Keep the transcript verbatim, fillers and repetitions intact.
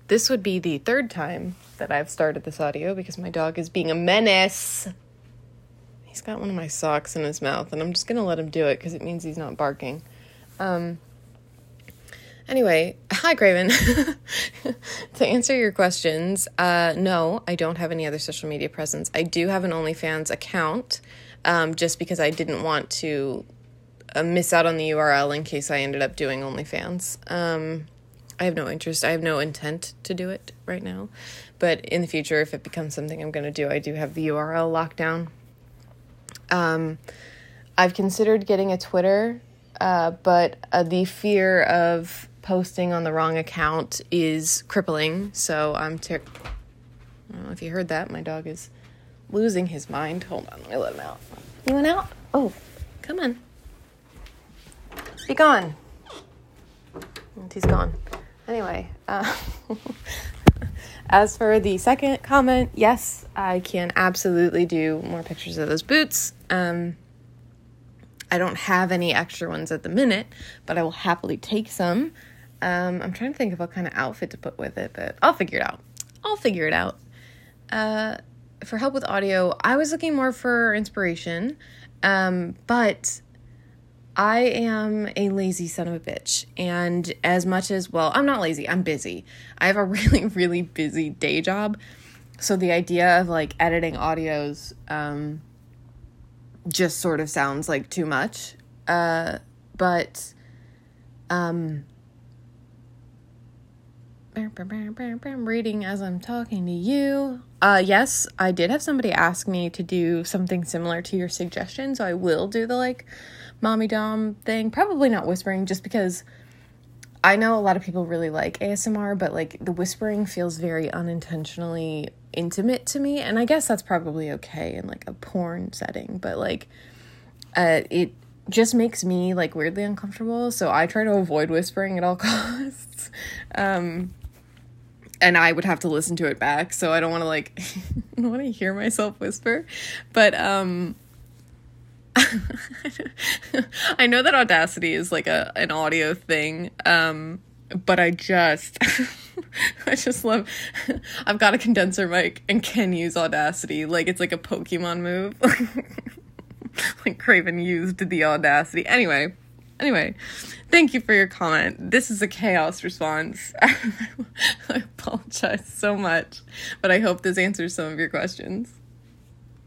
this would be the third time that I've started this audio because my dog is being a menace. He's got one of my socks in his mouth, and I'm just going to let him do it because it means he's not barking. Um, anyway, hi, Craven. To answer your questions, uh, no, I don't have any other social media presence. I do have an OnlyFans account, um, just because I didn't want to uh, miss out on the U R L in case I ended up doing OnlyFans. Um, I have no interest. I have no intent to do it right now. But in the future, if it becomes something I'm going to do, I do have the U R L locked down. Um, I've considered getting a Twitter, uh, but uh, the fear of posting on the wrong account is crippling. So I'm ter- I don't know if you heard that. My dog is losing his mind. Hold on, let me let him out. You went out? Oh, come on. Be gone. And he's gone. Anyway, uh, as for the second comment, yes, I can absolutely do more pictures of those boots. Um, I don't have any extra ones at the minute, but I will happily take some. Um, I'm trying to think of what kind of outfit to put with it, but I'll figure it out. I'll figure it out. Uh, for help with audio, I was looking more for inspiration, um, but I am a lazy son of a bitch, and as much as, well, I'm not lazy, I'm busy. I have a really, really busy day job, so the idea of, like, editing audios, um, just sort of sounds like too much, uh, but, um, I'm reading as I'm talking to you. Uh, yes, I did have somebody ask me to do something similar to your suggestion, so I will do the, like, mommy dom thing. Probably not whispering, just because I know a lot of people really like A S M R, but, like, the whispering feels very unintentionally intimate to me, and I guess that's probably okay in, like, a porn setting, but, like, uh, it just makes me, like, weirdly uncomfortable, so I try to avoid whispering at all costs. um, and I would have to listen to it back, so I don't want to, like, I don't want to hear myself whisper, but, um, I know that Audacity is, like, a an audio thing, um, but I just, I just love, I've got a condenser mic and can use Audacity, like, it's like a Pokemon move, like, Craven used the Audacity, anyway, anyway, thank you for your comment. This is a chaos response. I apologize so much, but I hope this answers some of your questions.